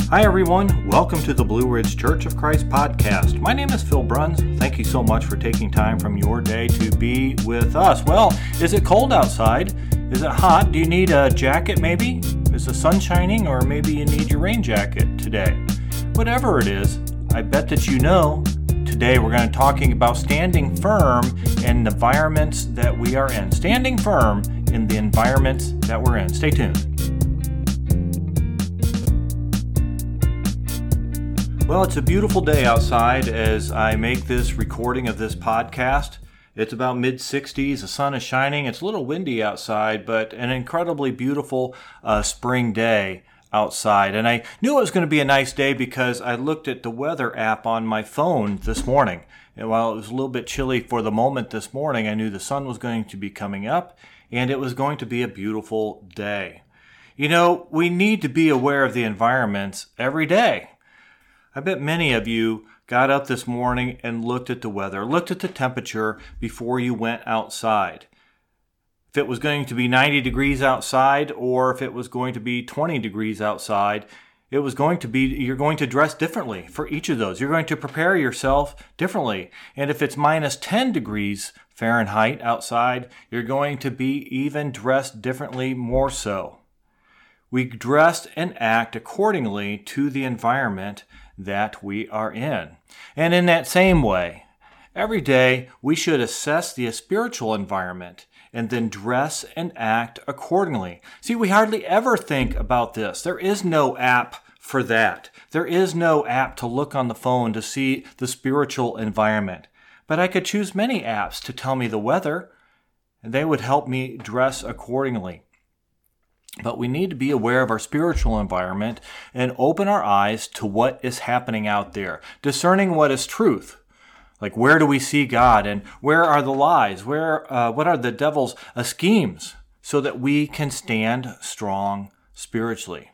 Hi everyone, welcome to the Blue Ridge Church of Christ podcast. My name is Phil Bruns. Thank you so much for taking time from your day to be with us. Well, is it cold outside? Is it hot? Do you need a jacket maybe? Is the sun shining, or maybe you need your rain jacket today? Whatever it is, I bet that you know. Today we're going to be talking about standing firm in the environments that we are in. Standing firm in the environments that we're in. Stay tuned. Well, it's a beautiful day outside as I make this recording of this podcast. It's about mid-60s, the sun is shining, it's a little windy outside, but an incredibly beautiful spring day outside. And I knew it was going to be a nice day because I looked at the weather app on my phone this morning. And while it was a little bit chilly for the moment this morning, I knew the sun was going to be coming up and it was going to be a beautiful day. You know, we need to be aware of the environments every day. I bet many of you got up this morning and looked at the weather, looked at the temperature before you went outside. If it was going to be 90 degrees outside or if it was going to be 20 degrees outside, you're going to dress differently for each of those. You're going to prepare yourself differently. And if it's minus 10 degrees Fahrenheit outside, you're going to be even dressed differently more so. We dress and act accordingly to the environment that we are in. And in that same way, every day we should assess the spiritual environment and then dress and act accordingly. See, we hardly ever think about this. There is no app for that. There is no app to look on the phone to see the spiritual environment. But I could choose many apps to tell me the weather, and they would help me dress accordingly. But we need to be aware of our spiritual environment and open our eyes to what is happening out there, discerning what is truth. Like, where do we see God, and where are the lies? What are the devil's schemes, so that we can stand strong spiritually?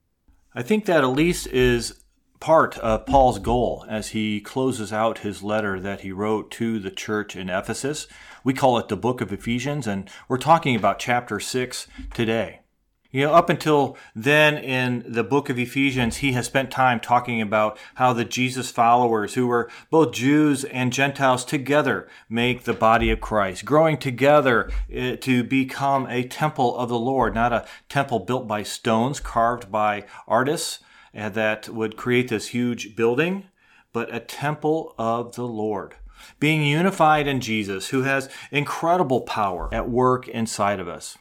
I think that at least is part of Paul's goal as he closes out his letter that he wrote to the church in Ephesus. We call it the book of Ephesians, and we're talking about chapter 6 today. You know, up until then in the book of Ephesians, he has spent time talking about how the Jesus followers, who were both Jews and Gentiles together, make the body of Christ, growing together to become a temple of the Lord, not a temple built by stones, carved by artists that would create this huge building, but a temple of the Lord. Being unified in Jesus, who has incredible power at work inside of us.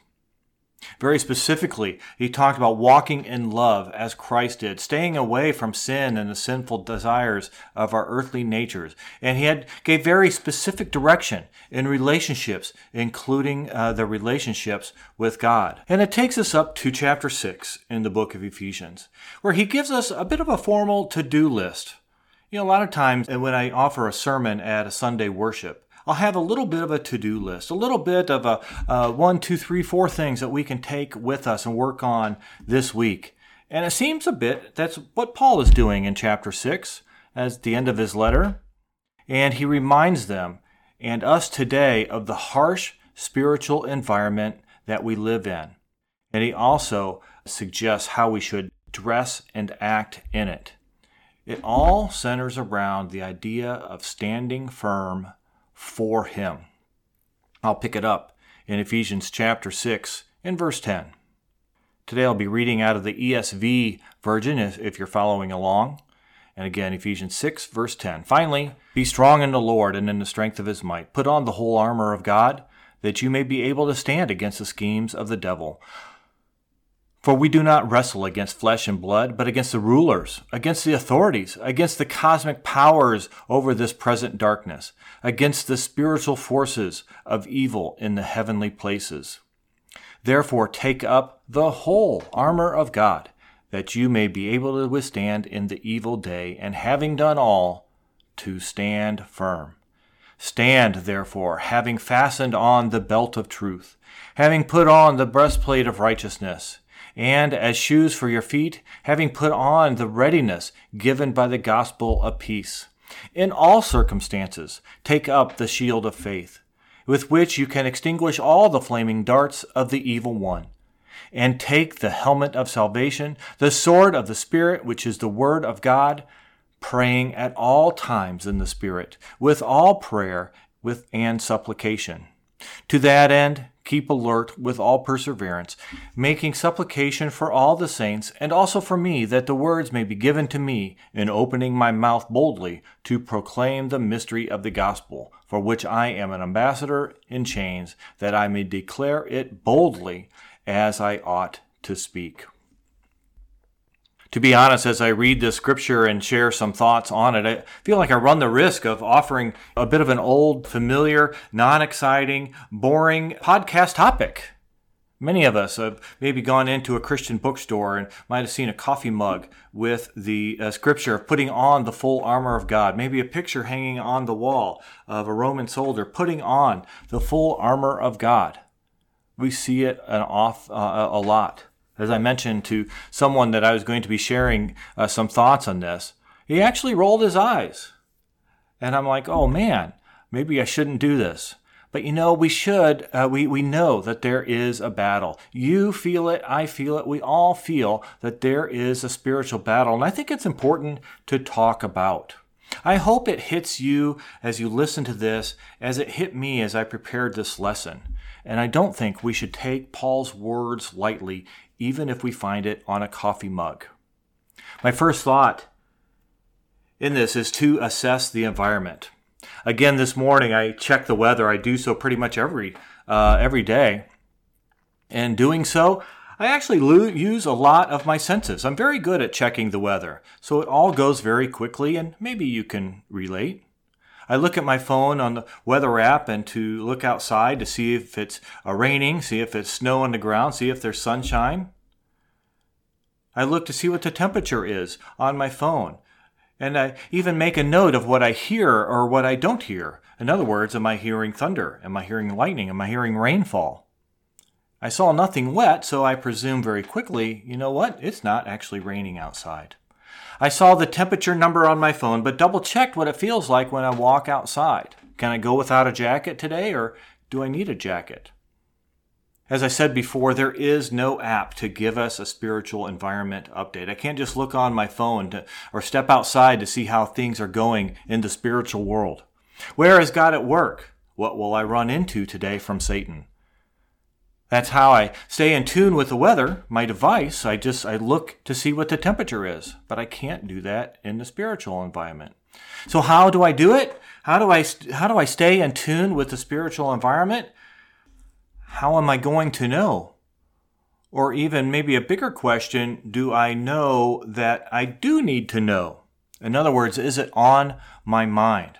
Very specifically, he talked about walking in love as Christ did, staying away from sin and the sinful desires of our earthly natures. And he gave very specific direction in relationships, including the relationships with God. And it takes us up to chapter 6 in the book of Ephesians, where he gives us a bit of a formal to-do list. You know, a lot of times when I offer a sermon at a Sunday worship, I'll have a little bit of a to-do list, a little bit of a 1, 2, 3, 4 things that we can take with us and work on this week. And it seems a bit that's what Paul is doing in chapter 6 as the end of his letter. And he reminds them and us today of the harsh spiritual environment that we live in. And he also suggests how we should dress and act in it. It all centers around the idea of standing firm for him. I'll pick it up in Ephesians chapter 6 in verse 10. Today I'll be reading out of the ESV version if you're following along. And again, Ephesians 6 verse 10. Finally, be strong in the Lord and in the strength of his might. Put on the whole armor of God, that you may be able to stand against the schemes of the devil. For we do not wrestle against flesh and blood, but against the rulers, against the authorities, against the cosmic powers over this present darkness, against the spiritual forces of evil in the heavenly places. Therefore, take up the whole armor of God, that you may be able to withstand in the evil day, and having done all, to stand firm. Stand, therefore, having fastened on the belt of truth, having put on the breastplate of righteousness, and as shoes for your feet, having put on the readiness given by the gospel of peace. In all circumstances, take up the shield of faith, with which you can extinguish all the flaming darts of the evil one. and take the helmet of salvation, the sword of the Spirit, which is the word of God, praying at all times in the Spirit, with all prayer and supplication. To that end, keep alert with all perseverance, making supplication for all the saints, and also for me, that the words may be given to me in opening my mouth boldly to proclaim the mystery of the gospel, for which I am an ambassador in chains, that I may declare it boldly as I ought to speak. To be honest, as I read this scripture and share some thoughts on it, I feel like I run the risk of offering a bit of an old, familiar, non-exciting, boring podcast topic. Many of us have maybe gone into a Christian bookstore and might have seen a coffee mug with the scripture of putting on the full armor of God, maybe a picture hanging on the wall of a Roman soldier putting on the full armor of God. We see it a lot. As I mentioned to someone that I was going to be sharing some thoughts on this, he actually rolled his eyes. And I'm like, oh man, maybe I shouldn't do this. But we should. We know that there is a battle. You feel it, I feel it, we all feel that there is a spiritual battle. And I think it's important to talk about. I hope it hits you as you listen to this, as it hit me as I prepared this lesson. And I don't think we should take Paul's words lightly, even if we find it on a coffee mug. My first thought in this is to assess the environment. Again, this morning I checked the weather. I do so pretty much every day. And doing so, I actually use a lot of my senses. I'm very good at checking the weather, so it all goes very quickly, and maybe you can relate. I look at my phone on the weather app and to look outside to see if it's raining, see if it's snow on the ground, see if there's sunshine. I look to see what the temperature is on my phone. And I even make a note of what I hear or what I don't hear. In other words, am I hearing thunder? Am I hearing lightning? Am I hearing rainfall? I saw nothing wet, so I presume very quickly, you know what? It's not actually raining outside. I saw the temperature number on my phone, but double-checked what it feels like when I walk outside. Can I go without a jacket today, or do I need a jacket? As I said before, there is no app to give us a spiritual environment update. I can't just look on my phone or step outside to see how things are going in the spiritual world. Where is God at work? What will I run into today from Satan? That's how I stay in tune with the weather, my device. I look to see what the temperature is, but I can't do that in the spiritual environment. So how do I do it? How do I stay in tune with the spiritual environment? How am I going to know? Or even maybe a bigger question, do I know that I do need to know? In other words, is it on my mind?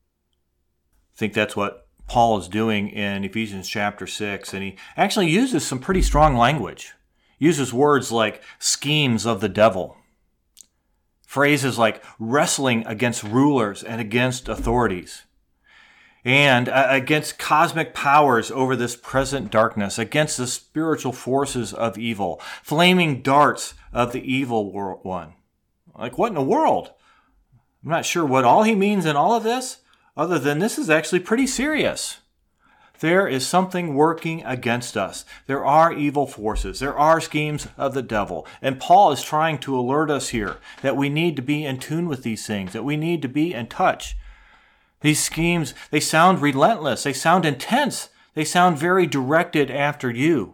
I think that's what Paul is doing in Ephesians chapter 6, and he actually uses some pretty strong language. He uses words like schemes of the devil, phrases like wrestling against rulers and against authorities, and against cosmic powers over this present darkness, against the spiritual forces of evil, flaming darts of the evil one. Like, what in the world? I'm not sure what all he means in all of this, other than this is actually pretty serious. There is something working against us. There are evil forces. There are schemes of the devil. And Paul is trying to alert us here that we need to be in tune with these things, that we need to be in touch. These schemes, they sound relentless. They sound intense. They sound very directed after you.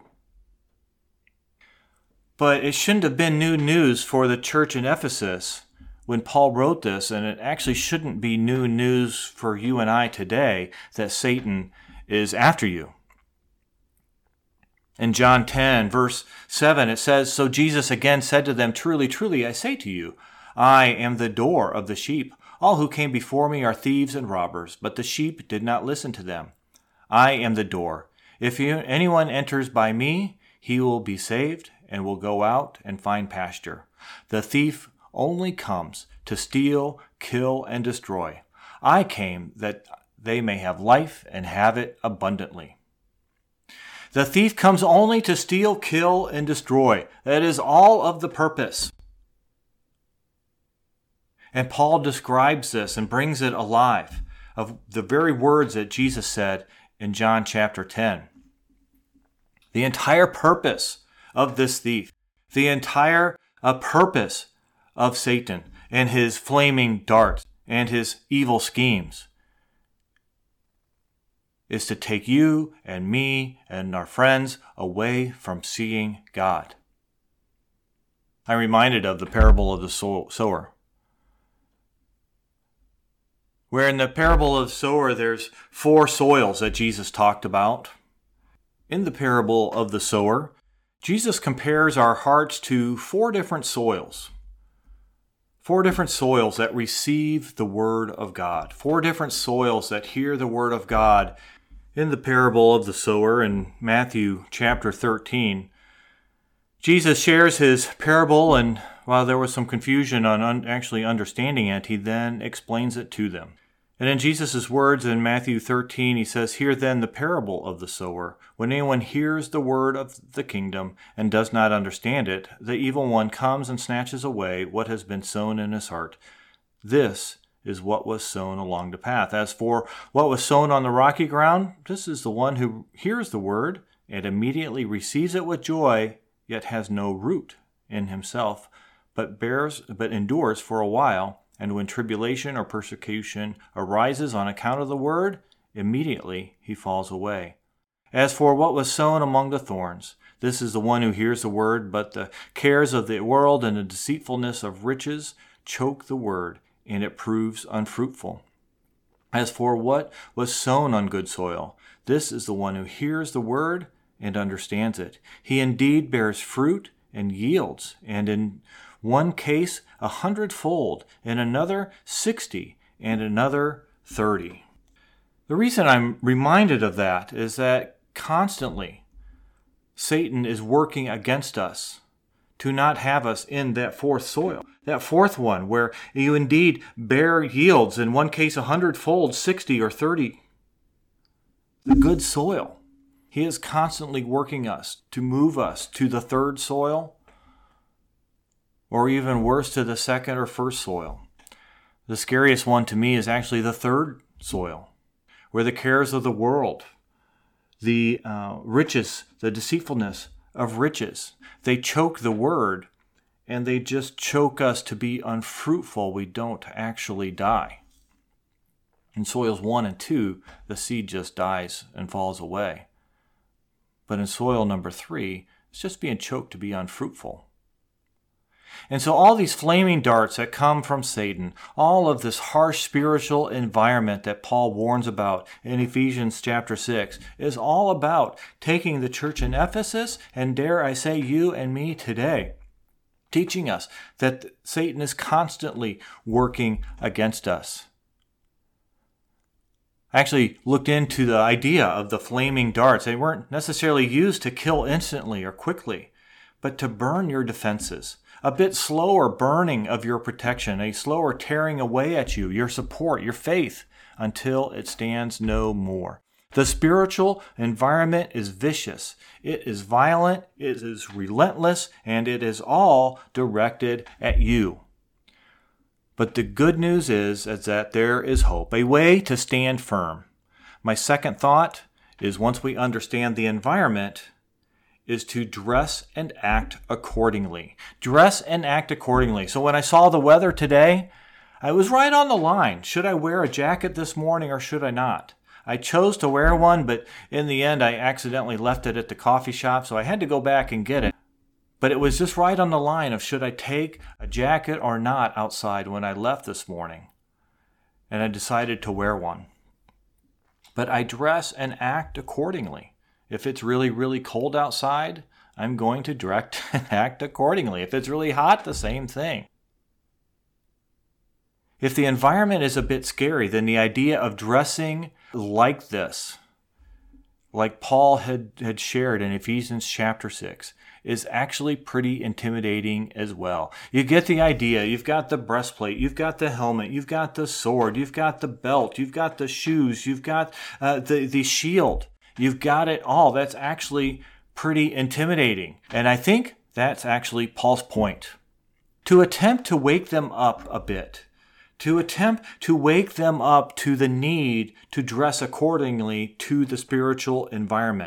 But it shouldn't have been new news for the church in Ephesus when Paul wrote this, and it actually shouldn't be new news for you and I today that Satan is after you. In John 10, verse 7, it says, "So Jesus again said to them, 'Truly, truly, I say to you, I am the door of the sheep. All who came before me are thieves and robbers, but the sheep did not listen to them. I am the door. If anyone enters by me, he will be saved and will go out and find pasture. The thief only comes to steal, kill, and destroy. I came that they may have life and have it abundantly.'" The thief comes only to steal, kill, and destroy. That is all of the purpose. And Paul describes this and brings it alive of the very words that Jesus said in John chapter 10. The entire purpose of this thief, the entire purpose of Satan and his flaming darts and his evil schemes is to take you and me and our friends away from seeing God. I'm reminded of the parable of the sower, where in the parable of the sower there's 4 soils that Jesus talked about. In the parable of the sower, Jesus compares our hearts to 4 different soils. 4 different soils that receive the Word of God. 4 different soils that hear the Word of God. In the parable of the sower in Matthew chapter 13, Jesus shares his parable, and while there was some confusion on actually understanding it, he then explains it to them. And in Jesus' words in Matthew 13, he says, "Hear then the parable of the sower. When anyone hears the word of the kingdom and does not understand it, the evil one comes and snatches away what has been sown in his heart. This is what was sown along the path. As for what was sown on the rocky ground, this is the one who hears the word and immediately receives it with joy, yet has no root in himself, but endures for a while. And when tribulation or persecution arises on account of the word, immediately he falls away. As for what was sown among the thorns, this is the one who hears the word, but the cares of the world and the deceitfulness of riches choke the word, and it proves unfruitful. As for what was sown on good soil, this is the one who hears the word and understands it. He indeed bears fruit and yields, and in one case 100-fold, in another 60, and another 30. The reason I'm reminded of that is that constantly Satan is working against us to not have us in that 4th soil, that 4th one where you indeed bear yields, in one case 100-fold, 60 or 30. The good soil. He is constantly working us to move us to the 3rd soil, or even worse, to the 2nd or 1st soil. The scariest one to me is actually the 3rd soil, where the cares of the world, the riches, the deceitfulness of riches, they choke the word, and they just choke us to be unfruitful. We don't actually die. In soils 1 and 2, the seed just dies and falls away. But in soil number 3, it's just being choked to be unfruitful. And so all these flaming darts that come from Satan, all of this harsh spiritual environment that Paul warns about in Ephesians chapter 6, is all about taking the church in Ephesus, and dare I say you and me today, teaching us that Satan is constantly working against us. I actually looked into the idea of the flaming darts. They weren't necessarily used to kill instantly or quickly, but to burn your defenses. A bit slower burning of your protection, a slower tearing away at you, your support, your faith, until it stands no more. The spiritual environment is vicious. It is violent, it is relentless, and it is all directed at you. But the good news is that there is hope, a way to stand firm. My second thought is, once we understand the environment, is to dress and act accordingly. Dress and act accordingly. So when I saw the weather today, I was right on the line. Should I wear a jacket this morning or should I not? I chose to wear one, but in the end I accidentally left it at the coffee shop, so I had to go back and get it. But it was just right on the line of should I take a jacket or not outside when I left this morning. And I decided to wear one. But I dress and act accordingly. If it's really, really cold outside, I'm going to direct and act accordingly. If it's really hot, the same thing. If the environment is a bit scary, then the idea of dressing like this, like Paul had shared in Ephesians chapter 6, is actually pretty intimidating as well. You get the idea. You've got the breastplate, you've got the helmet, you've got the sword, you've got the belt, you've got the shoes, you've got the shield. You've got it all. That's actually pretty intimidating. And I think that's actually Paul's point. To attempt to wake them up a bit, to attempt to wake them up to the need to dress accordingly to the spiritual environment.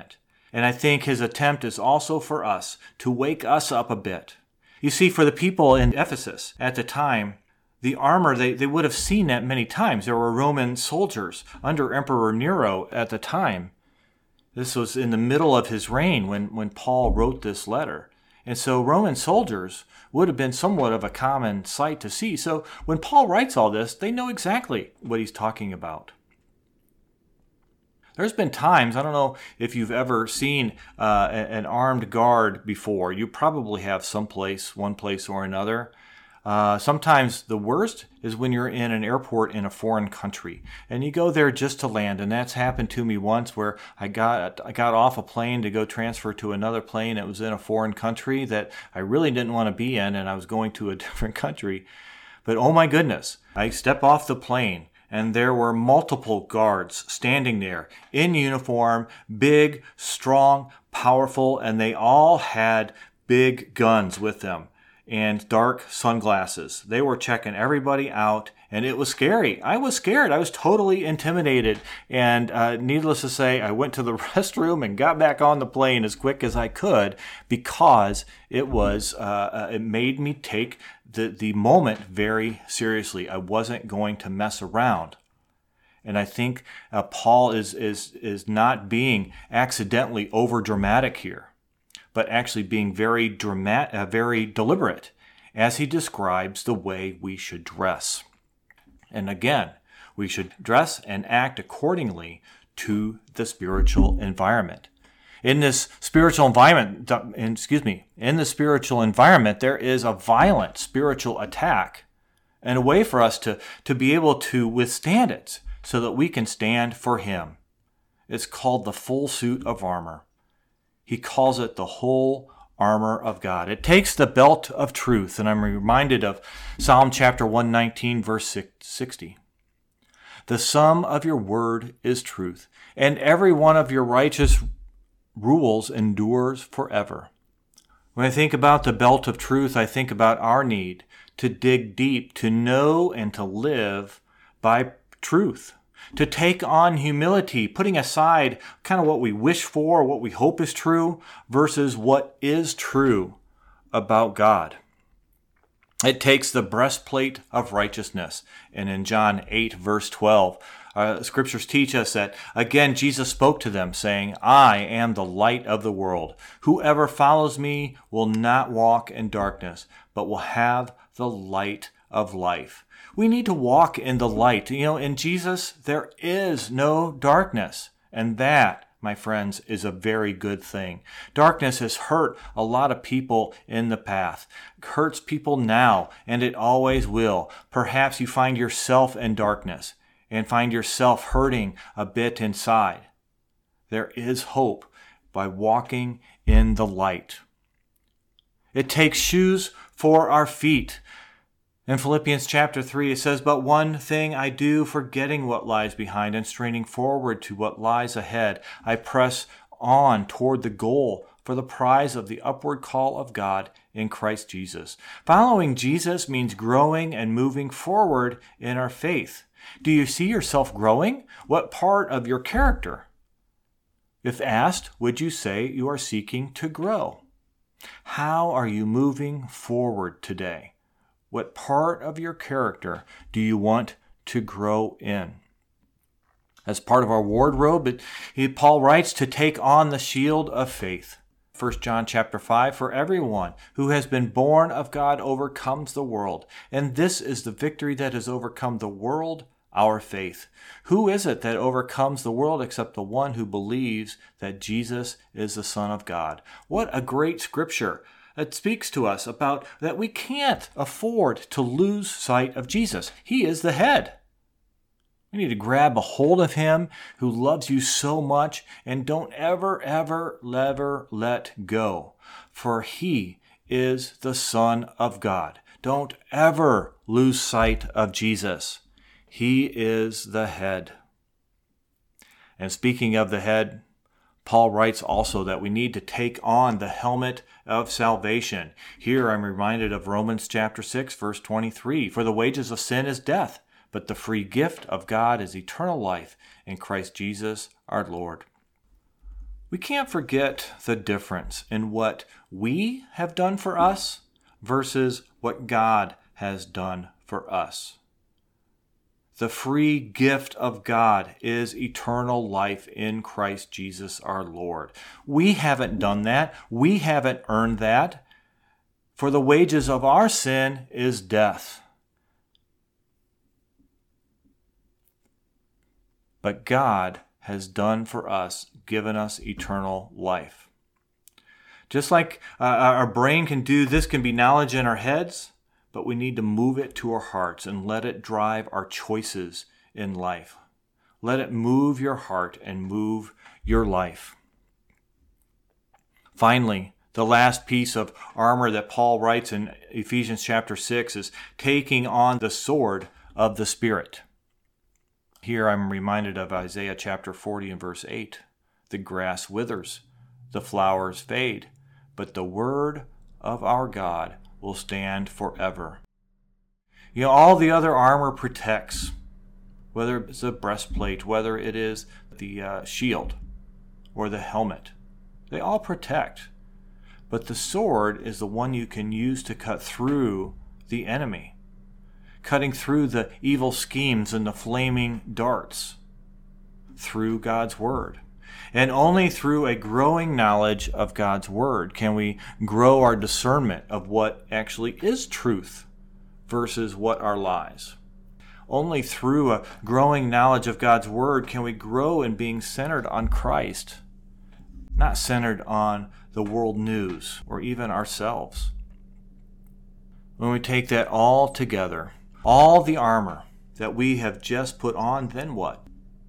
And I think his attempt is also for us to wake us up a bit. You see, for the people in Ephesus at the time, the armor, they would have seen that many times. There were Roman soldiers under Emperor Nero at the time. This was in the middle of his reign when Paul wrote this letter. And so Roman soldiers would have been somewhat of a common sight to see. So when Paul writes all this, they know exactly what he's talking about. There's been times, I don't know if you've ever seen an armed guard before. You probably have one place or another. Sometimes the worst is when you're in an airport in a foreign country and you go there just to land. And that's happened to me once where I got off a plane to go transfer to another plane. It was in a foreign country that I really didn't want to be in, and I was going to a different country. But oh my goodness, I step off the plane and there were multiple guards standing there in uniform, big, strong, powerful, and they all had big guns with them and dark sunglasses. They were checking everybody out, and it was scary. I was scared. I was totally intimidated. And needless to say, I went to the restroom and got back on the plane as quick as I could because it made me take the moment very seriously. I wasn't going to mess around. And I think Paul is not being accidentally over dramatic here, but actually being very deliberate as he describes the way we should dress. And again, we should dress and act accordingly to the spiritual environment. In this spiritual environment, there is a violent spiritual attack and a way for us to be able to withstand it so that we can stand for him. It's called the full suit of armor. He calls it the whole armor of God. It takes the belt of truth, and I'm reminded of Psalm chapter 119, verse 60. The sum of your word is truth, and every one of your righteous rules endures forever. When I think about the belt of truth, I think about our need to dig deep, to know and to live by truth, to take on humility, putting aside kind of what we wish for, what we hope is true, versus what is true about God. It takes the breastplate of righteousness. And in John 8, verse 12, scriptures teach us that, again, Jesus spoke to them saying, I am the light of the world. Whoever follows me will not walk in darkness, but will have the light of life. We need to walk in the light. In Jesus, there is no darkness. And that, my friends, is a very good thing. Darkness has hurt a lot of people in the past. It hurts people now, and it always will. Perhaps you find yourself in darkness and find yourself hurting a bit inside. There is hope by walking in the light. It takes shoes for our feet. In Philippians chapter 3, it says, But one thing I do, forgetting what lies behind and straining forward to what lies ahead, I press on toward the goal for the prize of the upward call of God in Christ Jesus. Following Jesus means growing and moving forward in our faith. Do you see yourself growing? What part of your character? If asked, would you say you are seeking to grow? How are you moving forward today? What part of your character do you want to grow in? As part of our wardrobe, Paul writes to take on the shield of faith. 1 John chapter 5, For everyone who has been born of God overcomes the world. And this is the victory that has overcome the world, our faith. Who is it that overcomes the world except the one who believes that Jesus is the Son of God? What a great scripture. It speaks to us about that we can't afford to lose sight of Jesus. He is the head. We need to grab a hold of him who loves you so much and don't ever let go. For he is the Son of God. Don't ever lose sight of Jesus. He is the head. And speaking of the head, Paul writes also that we need to take on the helmet of salvation. Here I'm reminded of Romans chapter 6, verse 23. For the wages of sin is death, but the free gift of God is eternal life in Christ Jesus our Lord. We can't forget the difference in what we have done for us versus what God has done for us. The free gift of God is eternal life in Christ Jesus our Lord. We haven't done that. We haven't earned that. For the wages of our sin is death. But God has done for us, given us eternal life. Just like our brain can do this, can be knowledge in our heads, but we need to move it to our hearts and let it drive our choices in life. Let it move your heart and move your life. Finally, the last piece of armor that Paul writes in Ephesians chapter 6 is taking on the sword of the Spirit. Here I'm reminded of Isaiah chapter 40 and verse 8. The grass withers, the flowers fade, but the word of our God will stand forever. You know, all the other armor protects, whether it's a breastplate, whether it is the shield or the helmet. They all protect. But the sword is the one you can use to cut through the enemy, cutting through the evil schemes and the flaming darts through God's word. And only through a growing knowledge of God's word can we grow our discernment of what actually is truth versus what are lies. Only through a growing knowledge of God's word can we grow in being centered on Christ, not centered on the world news or even ourselves. When we take that all together, all the armor that we have just put on, then what?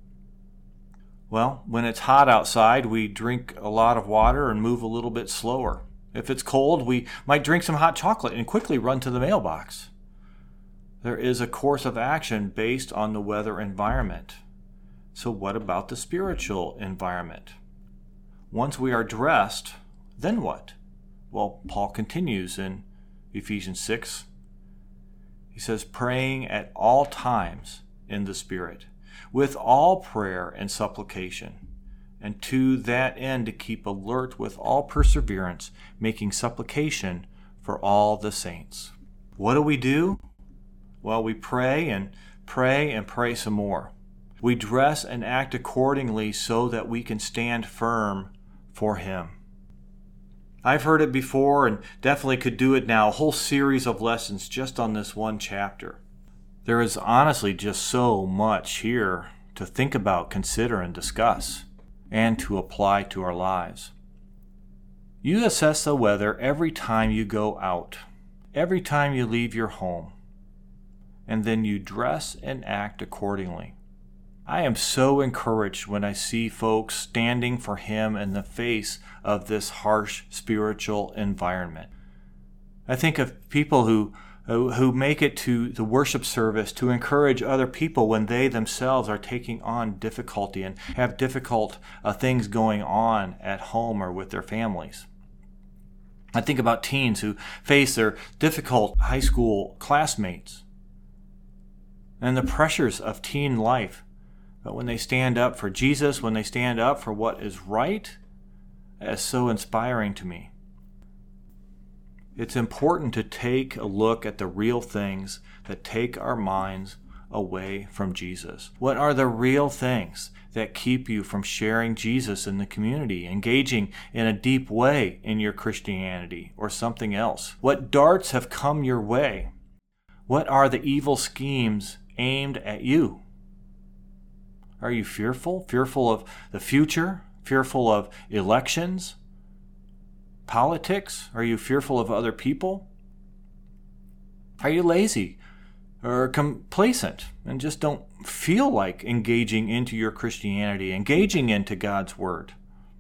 Well, when it's hot outside, we drink a lot of water and move a little bit slower. If it's cold, we might drink some hot chocolate and quickly run to the mailbox. There is a course of action based on the weather environment. So what about the spiritual environment? Once we are dressed, then what? Well, Paul continues in Ephesians 6. He says, praying at all times in the Spirit, with all prayer and supplication, and to that end to keep alert with all perseverance, making supplication for all the saints. What do? Well, we pray and pray some more. We dress and act accordingly so that we can stand firm for Him. I've heard it before and definitely could do it now, a whole series of lessons just on this one chapter. There is honestly just so much here to think about, consider, and discuss, and to apply to our lives. You assess the weather every time you go out, every time you leave your home, and then you dress and act accordingly. I am so encouraged when I see folks standing for Him in the face of this harsh spiritual environment. I think of people who make it to the worship service to encourage other people when they themselves are taking on difficulty and have difficult things going on at home or with their families. I think about teens who face their difficult high school classmates and the pressures of teen life. But when they stand up for Jesus, when they stand up for what is right, that is so inspiring to me. It's important to take a look at the real things that take our minds away from Jesus. What are the real things that keep you from sharing Jesus in the community, engaging in a deep way in your Christianity or something else? What darts have come your way? What are the evil schemes aimed at you? Are you fearful? Fearful of the future? Fearful of elections? Politics? Are you fearful of other people? Are you lazy or complacent and just don't feel like engaging into your Christianity, engaging into God's Word?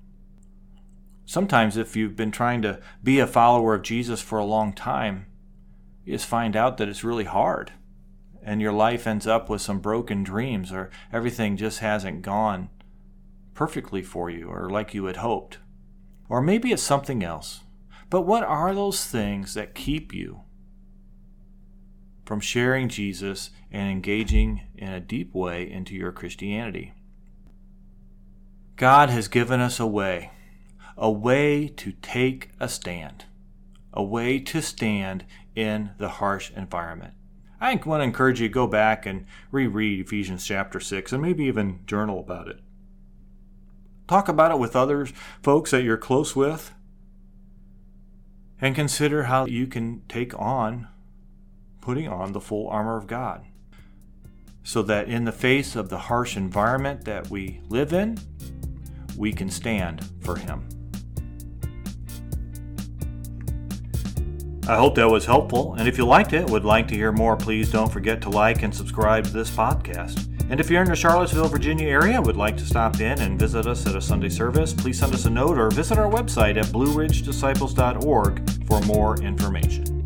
Sometimes if you've been trying to be a follower of Jesus for a long time, you just find out that it's really hard. And your life ends up with some broken dreams, or everything just hasn't gone perfectly for you or like you had hoped. Or maybe it's something else. But what are those things that keep you from sharing Jesus and engaging in a deep way into your Christianity? God has given us a way to take a stand, a way to stand in the harsh environment. I want to encourage you to go back and reread Ephesians chapter 6 and maybe even journal about it. Talk about it with others, folks that you're close with, and consider how you can take on putting on the full armor of God, so that in the face of the harsh environment that we live in, we can stand for Him. I hope that was helpful, and if you liked it, would like to hear more, please don't forget to like and subscribe to this podcast. And if you're in the Charlottesville, Virginia area and would like to stop in and visit us at a Sunday service, please send us a note or visit our website at blueridgedisciples.org for more information.